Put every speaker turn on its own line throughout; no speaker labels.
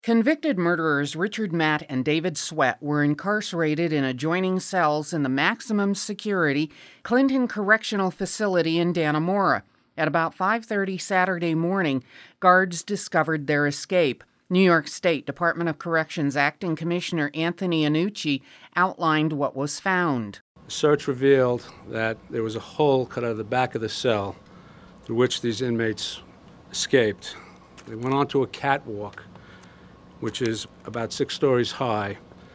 Convicted murderers Richard Matt and David Sweat were incarcerated in adjoining cells in the maximum security Clinton Correctional Facility in Dannemora. At about 5:30 Saturday morning, guards discovered their escape. New York State Department of Corrections Acting Commissioner Anthony Annucci outlined what was found.
Search revealed that there was a hole cut out of the back of the cell through which these inmates escaped. They went onto a catwalk, which is about 6 stories high.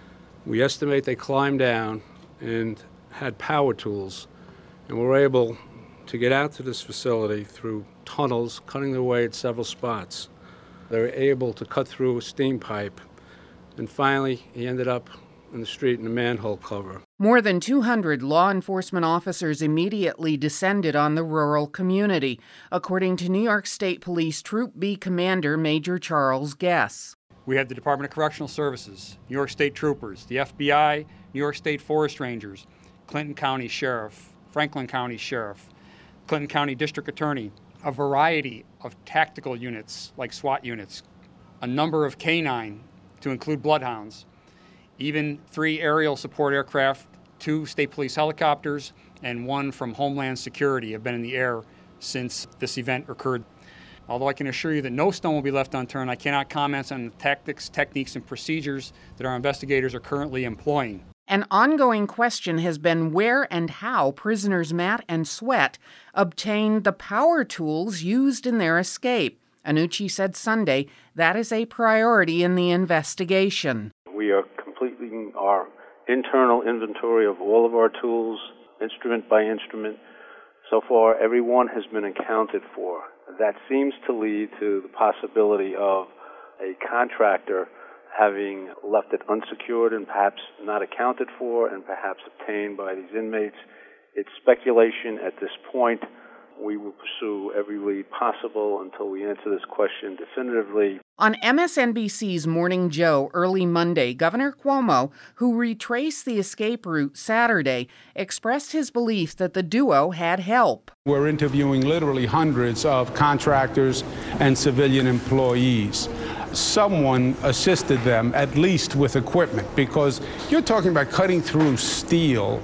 We estimate they climbed down and had power tools and were able to get out to this facility through tunnels, cutting their way at several spots. They were able to cut through a steam pipe, and finally he ended up in the street in a manhole cover.
More than 200 law enforcement officers immediately descended on the rural community, according to New York State Police Troop B Commander Major Charles Guess.
We had the Department of Correctional Services, New York State Troopers, the FBI, New York State Forest Rangers, Clinton County Sheriff, Franklin County Sheriff, Clinton County District Attorney, a variety of tactical units like SWAT units, a number of K-9 to include bloodhounds, even 3 aerial support aircraft, 2 state police helicopters, and 1 from Homeland Security have been in the air since this event occurred. Although I can assure you that no stone will be left unturned, I cannot comment on the tactics, techniques, and procedures that our investigators are currently employing.
An ongoing question has been where and how prisoners Matt and Sweat obtained the power tools used in their escape. Annucci said Sunday that is a priority in the investigation.
We are completing our internal inventory of all of our tools, instrument by instrument. So far, every one has been accounted for. That seems to lead to the possibility of a contractor having left it unsecured and perhaps not accounted for and perhaps obtained by these inmates. It's speculation at this point. We will pursue every lead possible until we answer this question definitively.
On MSNBC's Morning Joe early Monday, Governor Cuomo, who retraced the escape route Saturday, expressed his belief that the duo had help.
We're interviewing literally hundreds of contractors and civilian employees. Someone assisted them, at least with equipment, because you're talking about cutting through steel.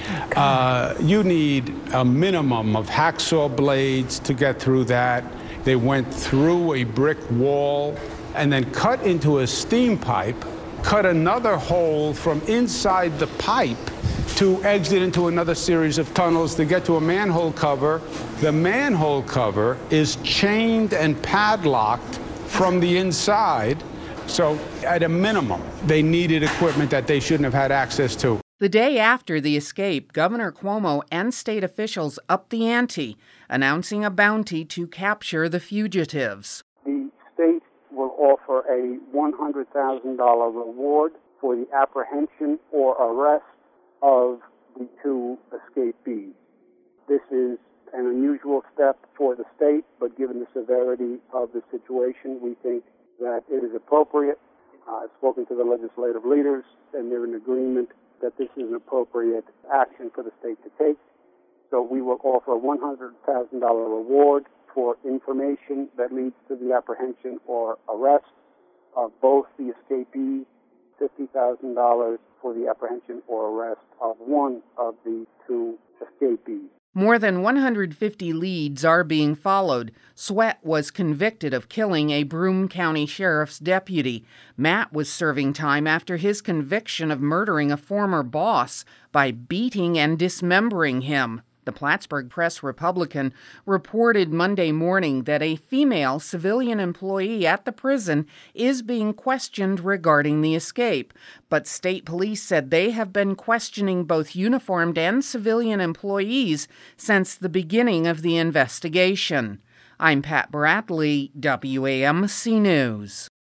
You need a minimum of hacksaw blades to get through that. They went through a brick wall and then cut into a steam pipe, cut another hole from inside the pipe to exit into another series of tunnels to get to a manhole cover. The manhole cover is chained and padlocked from the inside. So at a minimum, they needed equipment that they shouldn't have had access to.
The day after the escape, Governor Cuomo and state officials upped the ante, announcing a bounty to capture the fugitives.
The state will offer a $100,000 reward for the apprehension or arrest of the 2 escapees. This is an unusual step for the state, but given the severity of the situation, we think that it is appropriate. I've spoken to the legislative leaders, and they're in agreement that this is an appropriate action for the state to take. So we will offer a $100,000 reward for information that leads to the apprehension or arrest of both the escapees, $50,000 for the apprehension or arrest of one of the 2 escapees.
More than 150 leads are being followed. Sweat was convicted of killing a Broome County Sheriff's deputy. Matt was serving time after his conviction of murdering a former boss by beating and dismembering him. The Plattsburgh Press-Republican reported Monday morning that a female civilian employee at the prison is being questioned regarding the escape, but state police said they have been questioning both uniformed and civilian employees since the beginning of the investigation. I'm Pat Bradley, WAMC News.